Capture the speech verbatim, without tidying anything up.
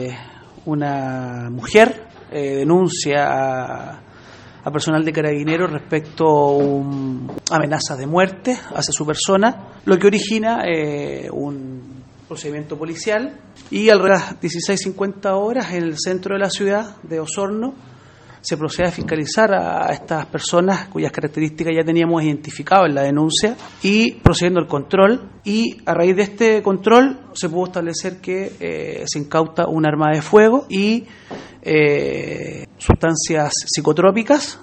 Una mujer eh, denuncia a, a personal de Carabineros respecto a un, amenazas de muerte hacia su persona, lo que origina eh, un procedimiento policial, y alrededor de las dieciséis cincuenta horas en el centro de la ciudad de Osorno se procede a fiscalizar a estas personas cuyas características ya teníamos identificado en la denuncia, y procediendo al control, y a raíz de este control se pudo establecer que eh, se incauta un arma de fuego y eh, sustancias psicotrópicas